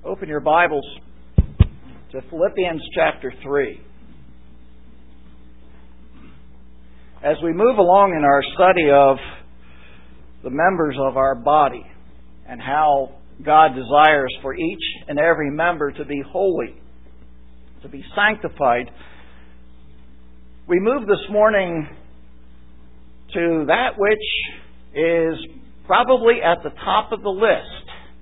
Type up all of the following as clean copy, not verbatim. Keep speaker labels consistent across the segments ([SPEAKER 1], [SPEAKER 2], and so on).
[SPEAKER 1] Open your Bibles to Philippians chapter 3. As we move along in our study of the members of our body and how God desires for each and every member to be holy, to be sanctified, we move this morning to that which is probably at the top of the list.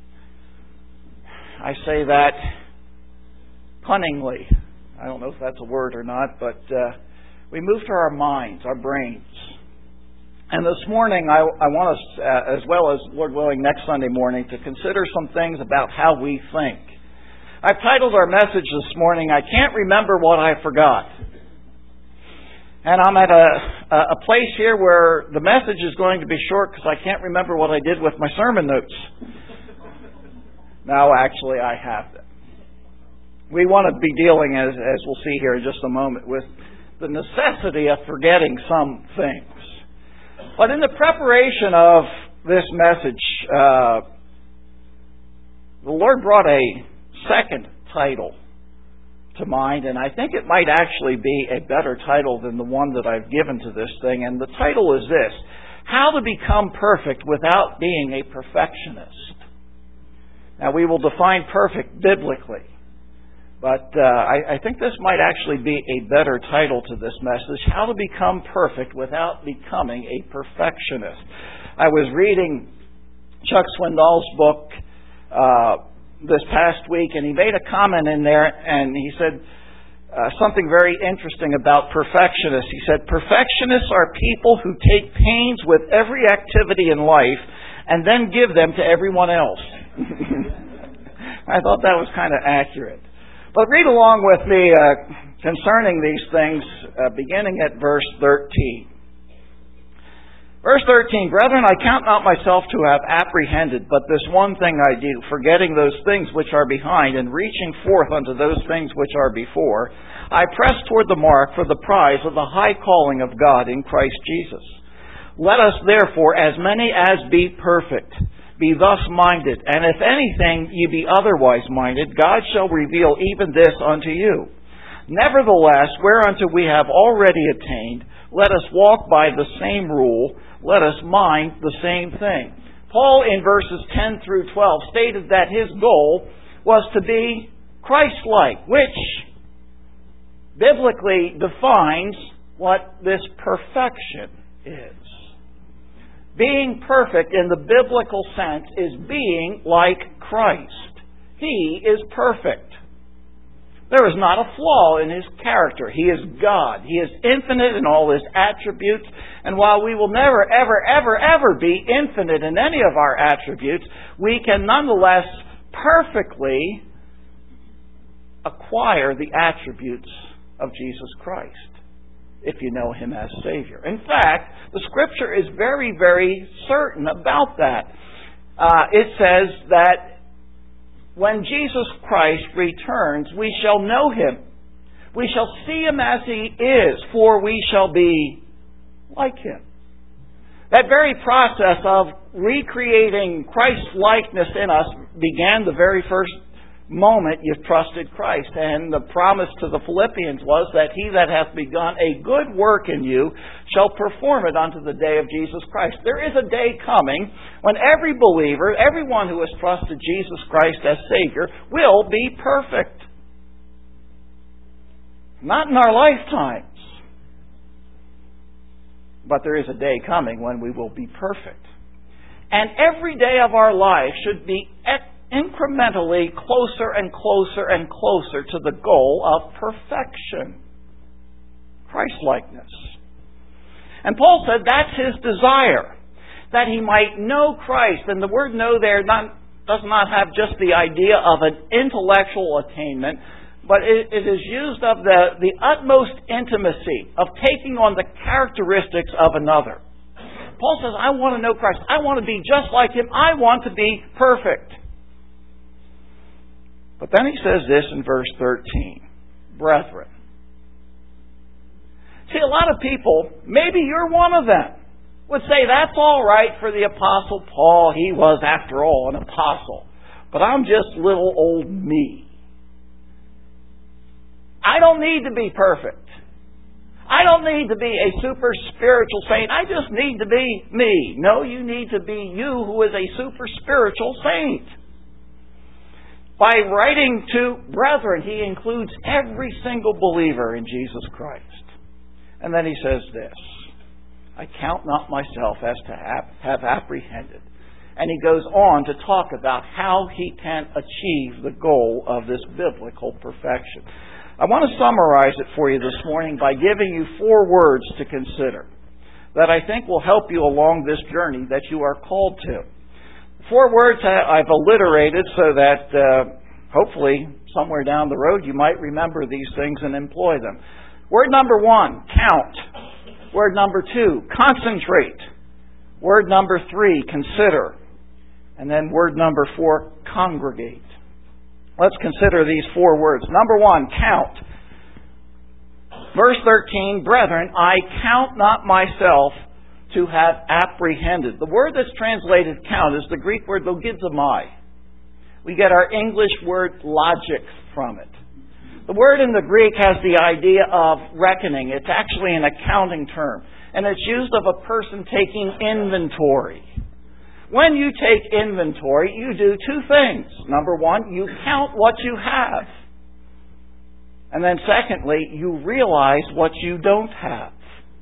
[SPEAKER 1] I say that cunningly. I don't know if that's a word or not, but we move to our minds, our brains. And this morning I want us, as well as, Lord willing, next Sunday morning, to consider some things about how we think. I've titled our message this morning, I Can't Remember What I Forgot. And I'm at a place here where the message is going to be short because I can't remember what I did with my sermon notes. No, actually, I have them. We want to be dealing, as we'll see here in just a moment, with the necessity of forgetting some things. But in the preparation of this message, the Lord brought a second title to mind, and I think it might actually be a better title than the one that I've given to this thing. And the title is this: How to Become Perfect Without Being a Perfectionist. Now, we will define perfect biblically, but I think this might actually be a better title to this message: How to Become Perfect Without Becoming a Perfectionist. I was reading Chuck Swindoll's book this past week, and he made a comment in there, and he said something very interesting about perfectionists. He said, perfectionists are people who take pains with every activity in life and then give them to everyone else. I thought that was kind of accurate. But read along with me concerning these things, beginning at verse 13. Verse 13, Brethren, I count not myself to have apprehended, but this one thing I do, forgetting those things which are behind, and reaching forth unto those things which are before, I press toward the mark for the prize of the high calling of God in Christ Jesus. Let us therefore, as many as be perfect, be thus minded, and if anything ye be otherwise minded, God shall reveal even this unto you. Nevertheless, whereunto we have already attained, let us walk by the same rule, let us mind the same thing. Paul, in verses 10 through 12, stated that his goal was to be Christ-like, which biblically defines what this perfection is. Being perfect in the biblical sense is being like Christ. He is perfect. There is not a flaw in His character. He is God. He is infinite in all His attributes. And while we will never, ever, ever, ever be infinite in any of our attributes, we can nonetheless perfectly acquire the attributes of Jesus Christ, if you know Him as Savior. In fact, the Scripture is very, very certain about that. It says that when Jesus Christ returns, we shall know Him. We shall see Him as He is, for we shall be like Him. That very process of recreating Christ's likeness in us began the very first moment you trusted Christ. And the promise to the Philippians was that He that hath begun a good work in you shall perform it unto the day of Jesus Christ. There is a day coming when every believer, everyone who has trusted Jesus Christ as Savior, will be perfect. Not in our lifetimes, but there is a day coming when we will be perfect. And every day of our life should be incrementally closer and closer and closer to the goal of perfection, Christ-likeness. And Paul said that's his desire, that he might know Christ. And the word know there does not have just the idea of an intellectual attainment, but it is used of the utmost intimacy of taking on the characteristics of another. Paul says, I want to know Christ. I want to be just like Him. I want to be perfect. But then he says this in verse 13, brethren. See, a lot of people, maybe you're one of them, would say that's all right for the Apostle Paul. He was, after all, an apostle. but I'm just little old me. I don't need to be perfect. I don't need to be a super spiritual saint. I just need to be me. No, you need to be you who is a super spiritual saint. By writing to brethren, he includes every single believer in Jesus Christ. And then he says this, I count not myself as to have apprehended. And he goes on to talk about how he can achieve the goal of this biblical perfection. I want to summarize it for you this morning by giving you 4 words to consider that I think will help you along this journey that you are called to. 4 words I've alliterated so that hopefully somewhere down the road you might remember these things and employ them. Word number 1, count. Word number 2, concentrate. Word number 3, consider. And then word number 4, congregate. Let's consider these 4 words. Number 1, count. Verse 13, brethren, I count not myself to have apprehended. The word that's translated count is the Greek word logizomai. We get our English word logic from it. The word in the Greek has the idea of reckoning. It's actually an accounting term. And it's used of a person taking inventory. When you take inventory, you do 2 things. Number 1, you count what you have. And then secondly, you realize what you don't have.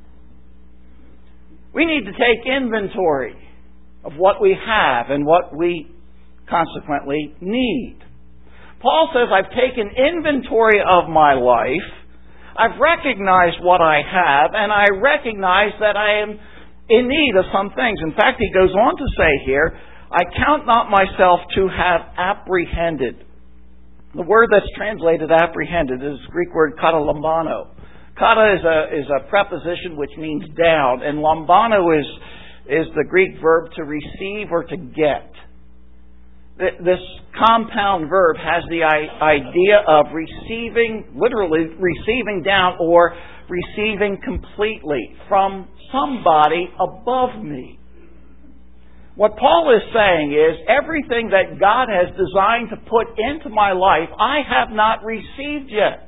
[SPEAKER 1] We need to take inventory of what we have and what we consequently need. Paul says, I've taken inventory of my life, I've recognized what I have, and I recognize that I am in need of some things. In fact, he goes on to say here, I count not myself to have apprehended. The word that's translated apprehended is the Greek word katalambano. Kata is a preposition which means down, and lambano is the Greek verb to receive or to get. This compound verb has the idea of receiving, literally receiving down or receiving completely from somebody above me. What Paul is saying is everything that God has designed to put into my life, I have not received yet.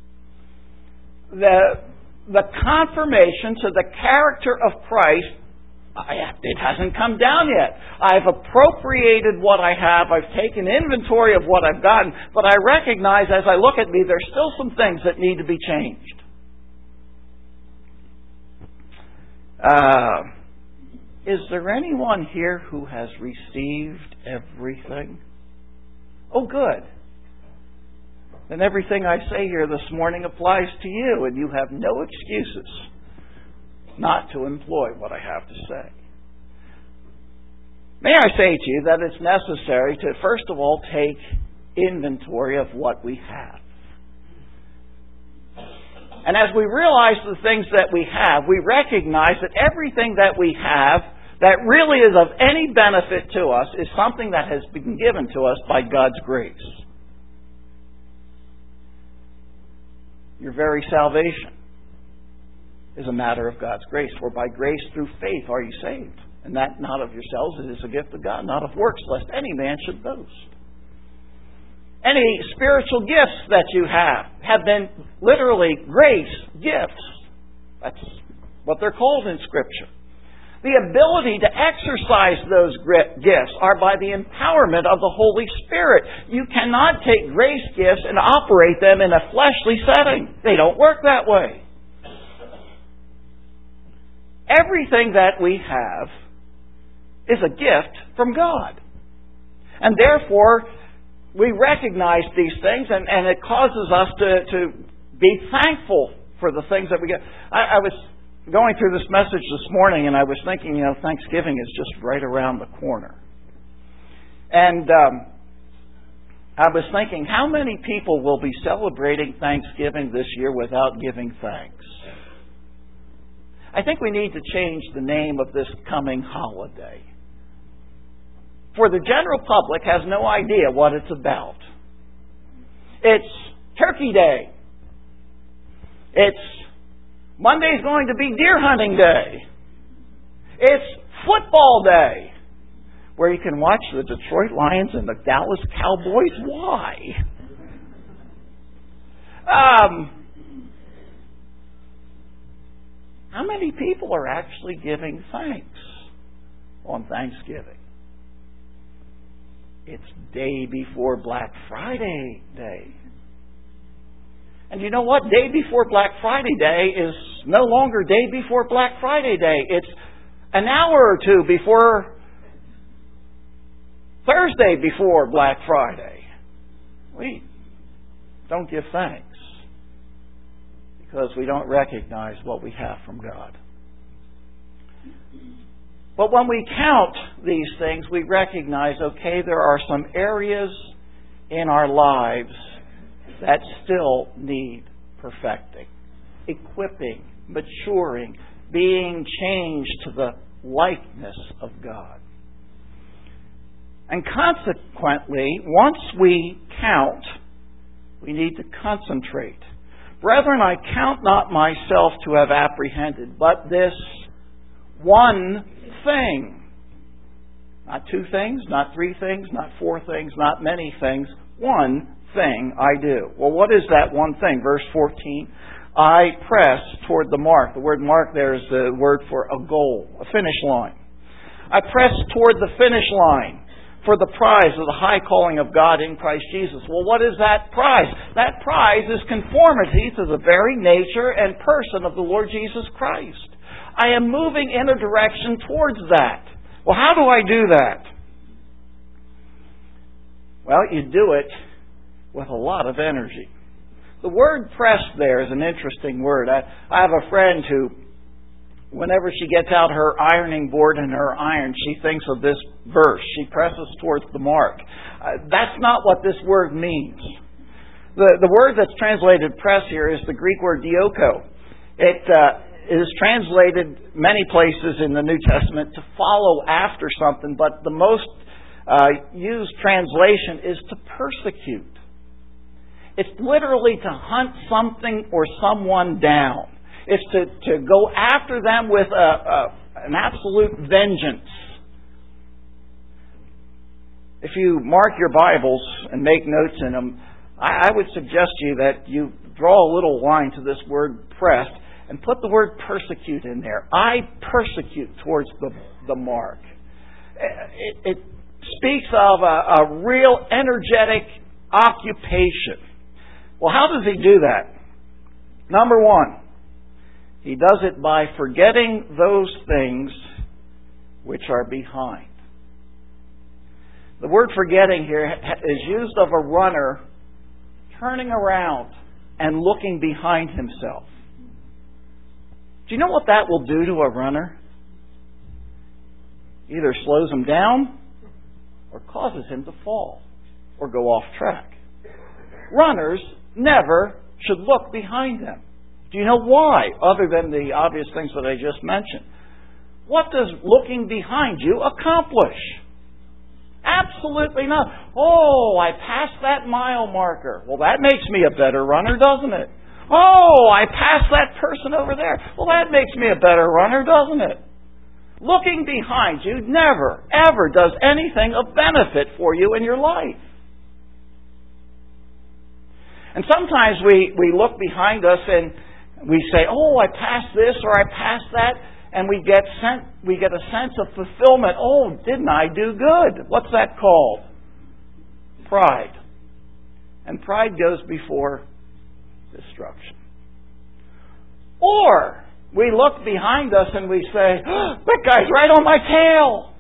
[SPEAKER 1] The confirmation to the character of Christ, it hasn't come down yet. I've appropriated what I have. I've taken inventory of what I've gotten. But I recognize as I look at me, there's still some things that need to be changed. Is there anyone here who has received everything? Oh, good. Then everything I say here this morning applies to you, and you have no excuses not to employ what I have to say. May I say to you that it's necessary to, first of all, take inventory of what we have. And as we realize the things that we have, we recognize that everything that we have that really is of any benefit to us is something that has been given to us by God's grace. Your very salvation is a matter of God's grace. For by grace through faith are you saved. And that not of yourselves, it is a gift of God, not of works, lest any man should boast. Any spiritual gifts that you have been literally grace gifts. That's what they're called in Scripture. The ability to exercise those gifts are by the empowerment of the Holy Spirit. You cannot take grace gifts and operate them in a fleshly setting. They don't work that way. Everything that we have is a gift from God. And therefore, we recognize these things, and it causes us to be thankful for the things that we get. I was going through this message this morning, and I was thinking, Thanksgiving is just right around the corner. And I was thinking, how many people will be celebrating Thanksgiving this year without giving thanks? I think we need to change the name of this coming holiday. For the general public has no idea what it's about. It's Turkey Day. It's Monday's going to be deer hunting day. It's football day. where you can watch the Detroit Lions and the Dallas Cowboys. Why? How many people are actually giving thanks on Thanksgiving? It's day before Black Friday Day. And you know what? Day before Black Friday Day is no longer day before Black Friday Day. It's an hour or two before Thursday before Black Friday. We don't give thanks because we don't recognize what we have from God. But when we count these things, we recognize, okay, there are some areas in our lives that still need perfecting, equipping, maturing, being changed to the likeness of God. And consequently, once we count, we need to concentrate. Brethren, I count not myself to have apprehended, but this one thing. Not two things, not three things, not four things, not many things. One thing I do. Well, what is that one thing? Verse 14. I press toward the mark. The word mark there is the word for a goal, a finish line. I press toward the finish line for the prize of the high calling of God in Christ Jesus. Well, what is that prize? That prize is conformity to the very nature and person of the Lord Jesus Christ. I am moving in a direction towards that. Well, how do I do that? Well, you do it with a lot of energy. The word press there is an interesting word. I have a friend who, whenever she gets out her ironing board and her iron, she thinks of this verse. She presses towards the mark. That's not what this word means. The word that's translated press here is the Greek word dioko. It is translated many places in the New Testament to follow after something, but the most used translation is to persecute. It's literally to hunt something or someone down. It's to go after them with an absolute vengeance. If you mark your Bibles and make notes in them, I would suggest to you that you draw a little line to this word press and put the word persecute in there. I persecute towards the mark. It speaks of a real energetic occupation. Well, how does he do that? Number one, he does it by forgetting those things which are behind. The word forgetting here is used of a runner turning around and looking behind himself. Do you know what that will do to a runner? Either slows him down or causes him to fall or go off track. Runners never should look behind them. Do you know why? Other than the obvious things that I just mentioned. What does looking behind you accomplish? Absolutely not. Oh, I passed that mile marker. Well, that makes me a better runner, doesn't it? Oh, I passed that person over there. Well, that makes me a better runner, doesn't it? Looking behind you never, ever does anything of benefit for you in your life. And sometimes we look behind us and we say, oh, I passed this or I passed that, and we get a sense of fulfillment. Oh, didn't I do good? What's that called? Pride. And pride goes before destruction. Or we look behind us and we say, oh, that guy's right on my tail.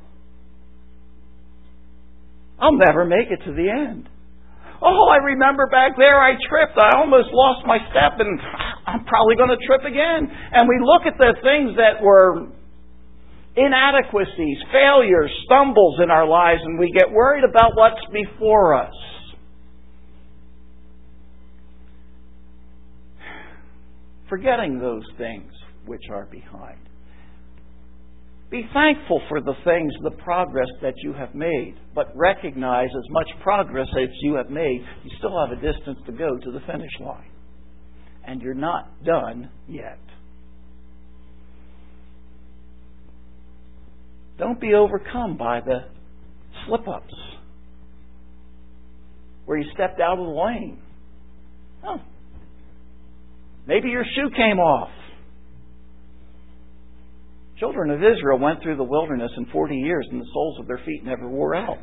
[SPEAKER 1] I'll never make it to the end. Oh, I remember back there I tripped. I almost lost my step and I'm probably going to trip again. And we look at the things that were inadequacies, failures, stumbles in our lives, and we get worried about what's before us. Forgetting those things which are behind. Be thankful for the things, the progress that you have made, but recognize as much progress as you have made, you still have a distance to go to the finish line. And you're not done yet. Don't be overcome by the slip-ups, where you stepped out of the lane. Oh. Maybe your shoe came off. Children of Israel went through the wilderness in 40 years and the soles of their feet never wore out.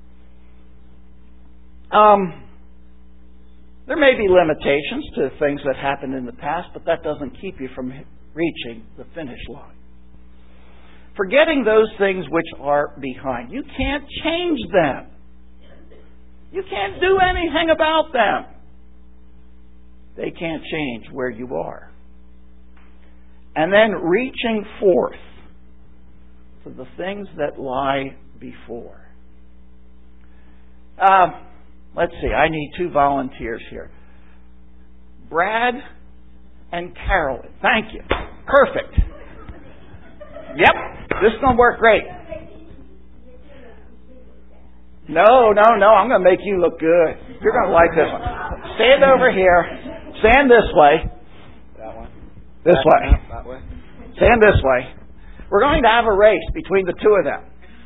[SPEAKER 1] There may be limitations to things that happened in the past, but that doesn't keep you from reaching the finish line. Forgetting those things which are behind. You can't change them. You can't do anything about them. They can't change where you are. And then reaching forth to the things that lie before. Let's see, I need 2 volunteers here. Brad and Carolyn. Thank you. Perfect. Yep, this is going to work great. No, I'm going to make you look good. You're going to like this one. Stand over here. Stand this way.
[SPEAKER 2] That one?
[SPEAKER 1] This way.
[SPEAKER 2] That way?
[SPEAKER 1] Stand this way. We're going to have a race between the 2 of them.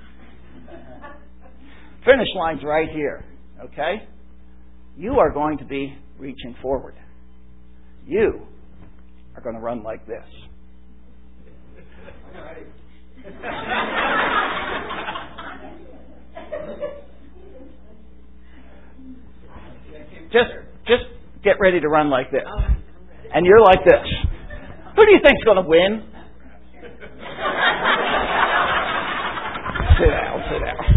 [SPEAKER 1] Finish line's right here. Okay? You are going to be reaching forward. You are going to run like this. Just get ready to run like this. And you're like this. Who do you think's going to win? Sit down.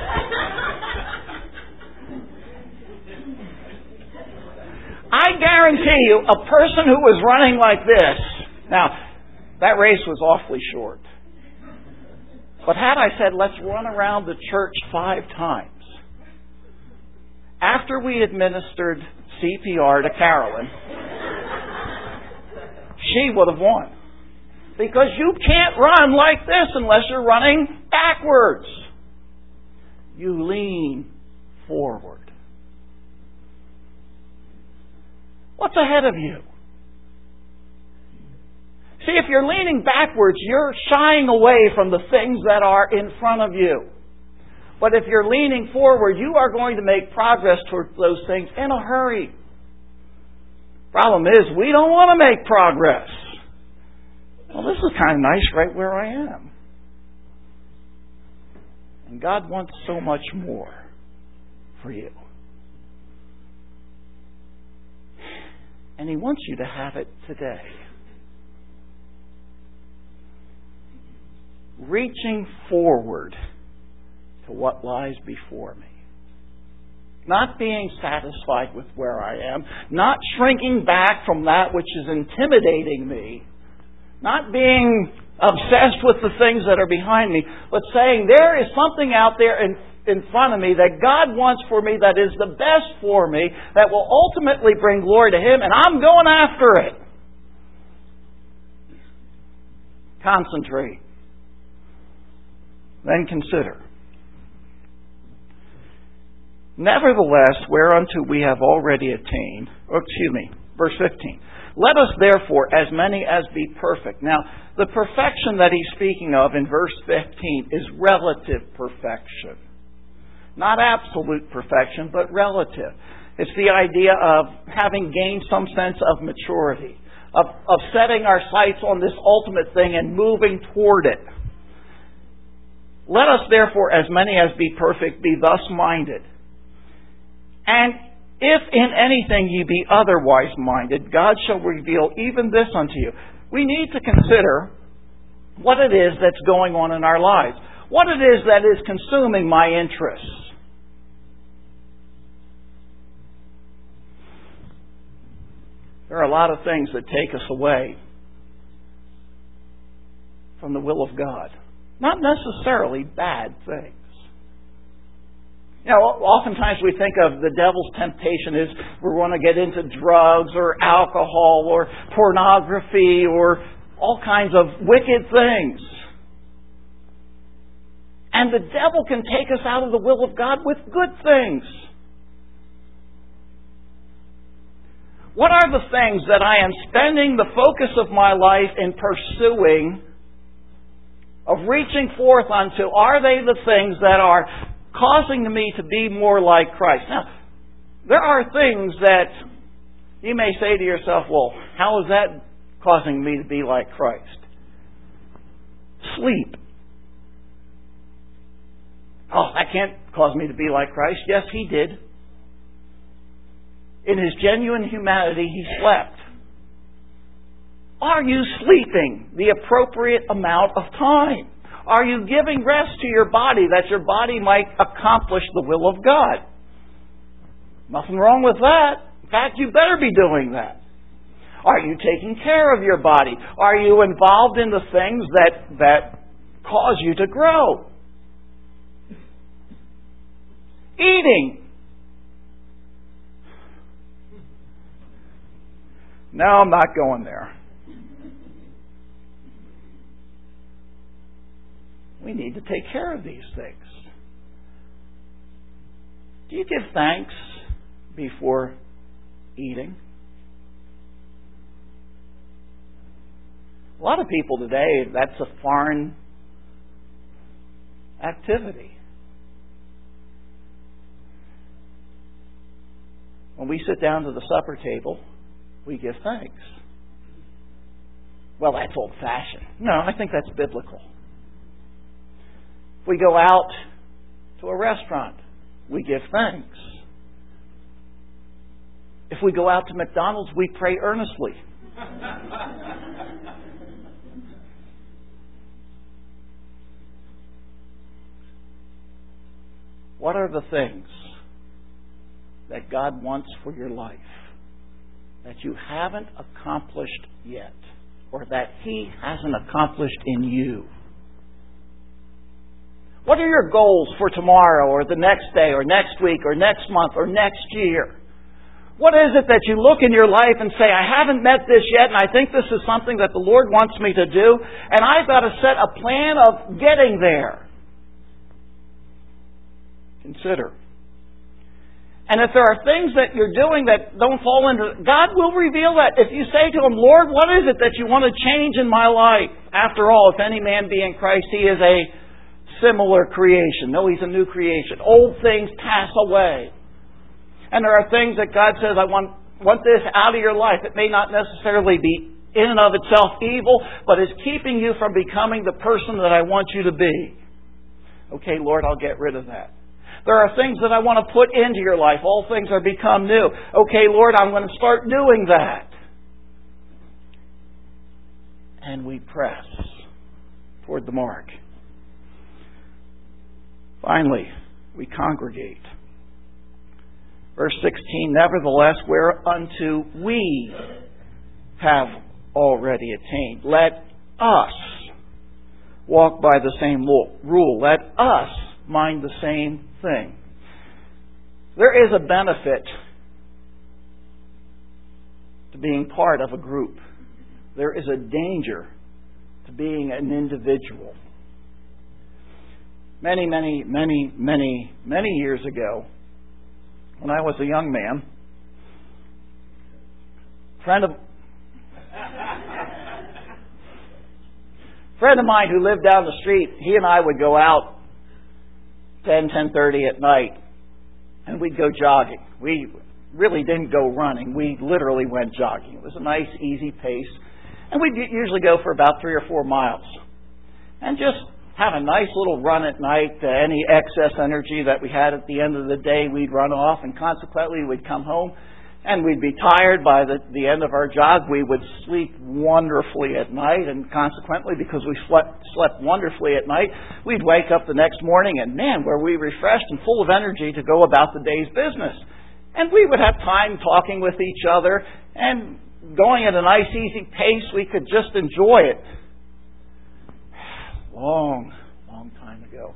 [SPEAKER 1] I guarantee you, a person who was running like this, now, that race was awfully short. But had I said, let's run around the church 5 times, after we administered CPR to Carolyn, she would have won. Because you can't run like this unless you're running backwards. You lean forward. What's ahead of you? See, if you're leaning backwards, you're shying away from the things that are in front of you. But if you're leaning forward, you are going to make progress toward those things in a hurry. Problem is, we don't want to make progress. Well, this is kind of nice right where I am. And God wants so much more for you. And He wants you to have it today. Reaching forward to what lies before me. Not being satisfied with where I am. Not shrinking back from that which is intimidating me. Not being obsessed with the things that are behind me. But saying there is something out there in front of me that God wants for me that is the best for me, that will ultimately bring glory to Him, and I'm going after it. Concentrate. Then consider. Nevertheless, whereunto we have already attained, verse 15. Let us therefore, as many as be perfect. Now, the perfection that he's speaking of in verse 15 is relative perfection. Not absolute perfection, but relative. It's the idea of having gained some sense of maturity, of setting our sights on this ultimate thing and moving toward it. Let us therefore, as many as be perfect, be thus minded. And if in anything ye be otherwise minded, God shall reveal even this unto you. We need to consider what it is that's going on in our lives. What it is that is consuming my interests. There are a lot of things that take us away from the will of God. Not necessarily bad things. You know, oftentimes we think of the devil's temptation is we want to get into drugs or alcohol or pornography or all kinds of wicked things. And the devil can take us out of the will of God with good things. What are the things that I am spending the focus of my life in pursuing, of reaching forth unto? Are they the things that are causing me to be more like Christ. Now, there are things that you may say to yourself, well, how is that causing me to be like Christ? Sleep. Oh, that can't cause me to be like Christ. Yes, He did. In His genuine humanity, He slept. Are you sleeping the appropriate amount of time? Are you giving rest to your body that your body might accomplish the will of God? Nothing wrong with that. In fact, you better be doing that. Are you taking care of your body? Are you involved in the things that cause you to grow? Eating. No, I'm not going there. We need to take care of these things. Do you give thanks before eating? A lot of people today, that's a foreign activity. When we sit down to the supper table, we give thanks. Well, that's old-fashioned. No, I think that's biblical. If we go out to a restaurant, we give thanks. If we go out to McDonald's, we pray earnestly. What are the things that God wants for your life that you haven't accomplished yet, or that He hasn't accomplished in you? What are your goals for tomorrow, or the next day, or next week, or next month, or next year? What is it that you look in your life and say, I haven't met this yet, and I think this is something that the Lord wants me to do, and I've got to set a plan of getting there? Consider. And if there are things that you're doing that don't fall into, God will reveal that. If you say to Him, Lord, what is it that you want to change in my life? After all, if any man be in Christ, he is a similar creation. No, he's a new creation. Old things pass away. And there are things that God says, I want this out of your life. It may not necessarily be in and of itself evil, but is keeping you from becoming the person that I want you to be. Okay, Lord, I'll get rid of that. There are things that I want to put into your life. All things are become new. Okay, Lord, I'm going to start doing that. And we press toward the mark. Finally, we congregate. Verse 16, nevertheless, whereunto we have already attained, let us walk by the same rule. Let us mind the same thing. There is a benefit to being part of a group. There is a danger to being an individual. Many years ago, when I was a young man, a friend of mine who lived down the street, he and I would go out 10:30 at night, and we'd go jogging. We really didn't go running. We literally went jogging. It was a nice, easy pace. And we'd usually go for about 3 or 4 miles. And just have a nice little run at night. Any excess energy that we had at the end of the day, we'd run off, and consequently we'd come home and we'd be tired by the end of our jog. We would sleep wonderfully at night, and consequently, because we slept wonderfully at night, we'd wake up the next morning and, man, were we refreshed and full of energy to go about the day's business. And we would have time talking with each other and going at a nice, easy pace. We could just enjoy it. Long time ago.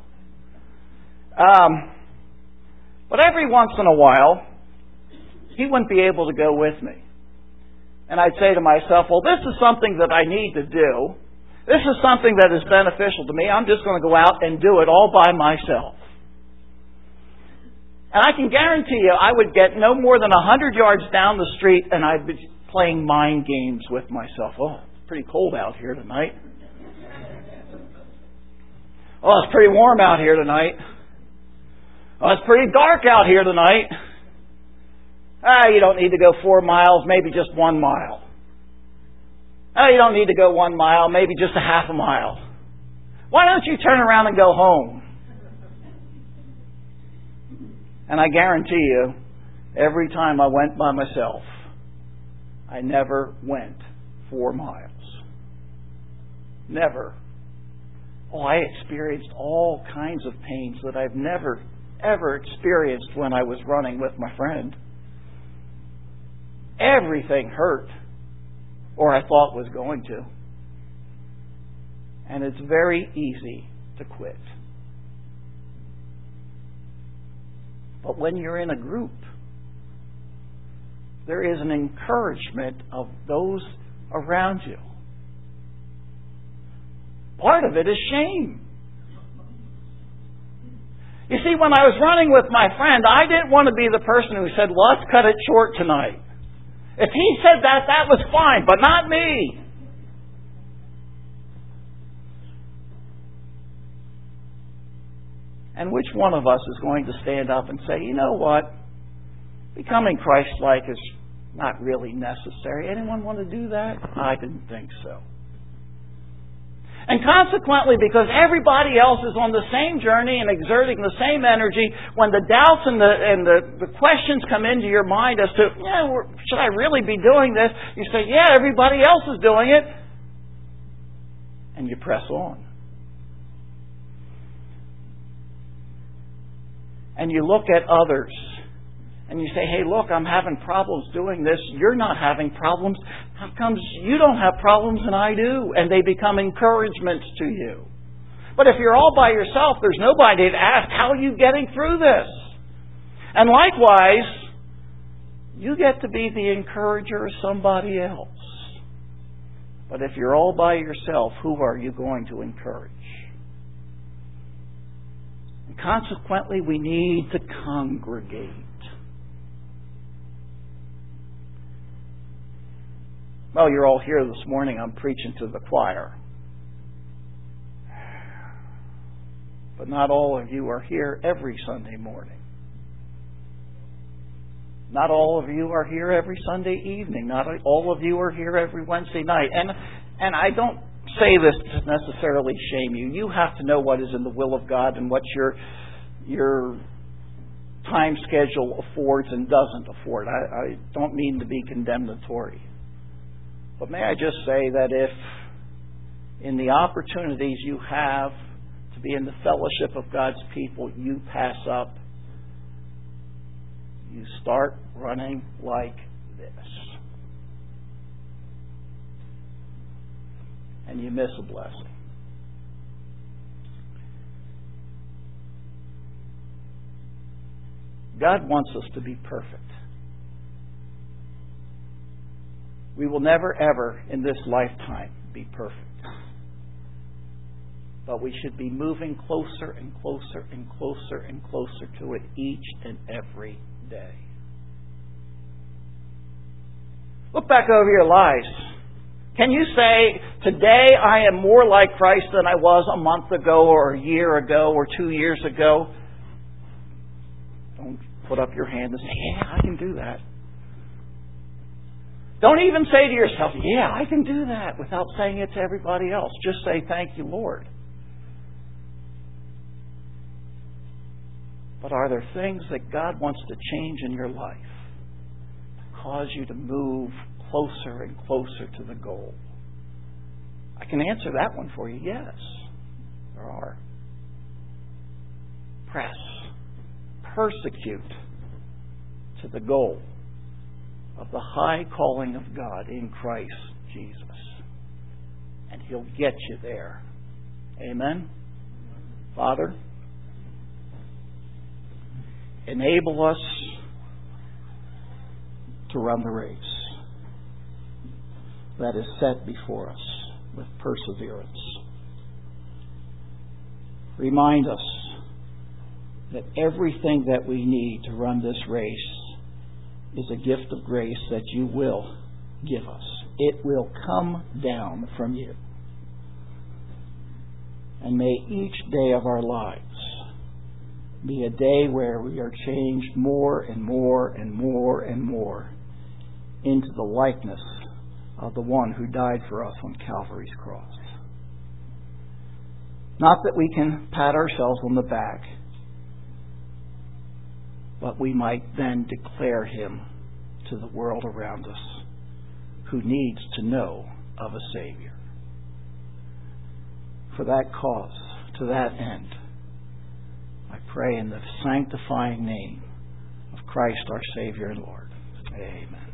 [SPEAKER 1] But every once in a while, he wouldn't be able to go with me. And I'd say to myself, well, this is something that I need to do. This is something that is beneficial to me. I'm just going to go out and do it all by myself. And I can guarantee you, I would get no more than 100 yards down the street and I'd be playing mind games with myself. Oh, it's pretty cold out here tonight. Oh, it's pretty warm out here tonight. Well, it's pretty dark out here tonight. You don't need to go 4 miles, maybe just 1 mile. You don't need to go 1 mile, maybe just a half a mile. Why don't you turn around and go home? And I guarantee you, every time I went by myself, I never went 4 miles. Never. I experienced all kinds of pains that I've never, ever experienced when I was running with my friend. Everything hurt, or I thought was going to. And it's very easy to quit. But when you're in a group, there is an encouragement of those around you. Part of it is shame. You see, when I was running with my friend, I didn't want to be the person who said, let's cut it short tonight. If he said that, that was fine, but not me. And which one of us is going to stand up and say, you know what? Becoming Christ-like is not really necessary. Anyone want to do that? I didn't think so. And consequently, because everybody else is on the same journey and exerting the same energy, when the doubts and the questions come into your mind as to, should I really be doing this? You say, yeah, everybody else is doing it. And you press on. And you look at others and you say, hey, look, I'm having problems doing this. You're not having problems. How comes you don't have problems and I do? And they become encouragements to you. But if you're all by yourself, there's nobody to ask, how are you getting through this? And likewise, you get to be the encourager of somebody else. But if you're all by yourself, who are you going to encourage? And consequently, we need to congregate. Well, you're all here this morning. I'm preaching to the choir. But not all of you are here every Sunday morning. Not all of you are here every Sunday evening. Not all of you are here every Wednesday night. And I don't say this to necessarily shame you. You have to know what is in the will of God and what your time schedule affords and doesn't afford. I don't mean to be condemnatory. But may I just say that if in the opportunities you have to be in the fellowship of God's people, you pass up, you start running like this. And you miss a blessing. God wants us to be perfect. We will never, ever in this lifetime be perfect. But we should be moving closer and closer and closer and closer to it each and every day. Look back over your lives. Can you say, today I am more like Christ than I was a month ago or a year ago or 2 years ago? Don't put up your hand and say, yeah, I can do that. Don't even say to yourself, yeah, I can do that, without saying it to everybody else. Just say, thank you, Lord. But are there things that God wants to change in your life to cause you to move closer and closer to the goal? I can answer that one for you. Yes, there are. Press. Persecute to the goal of the high calling of God in Christ Jesus. And He'll get you there. Amen? Father, enable us to run the race that is set before us with perseverance. Remind us that everything that we need to run this race is a gift of grace that you will give us. It will come down from you. And may each day of our lives be a day where we are changed more and more and more and more into the likeness of the one who died for us on Calvary's cross. Not that we can pat ourselves on the back, but we might then declare Him to the world around us who needs to know of a Savior. For that cause, to that end, I pray in the sanctifying name of Christ our Savior and Lord. Amen.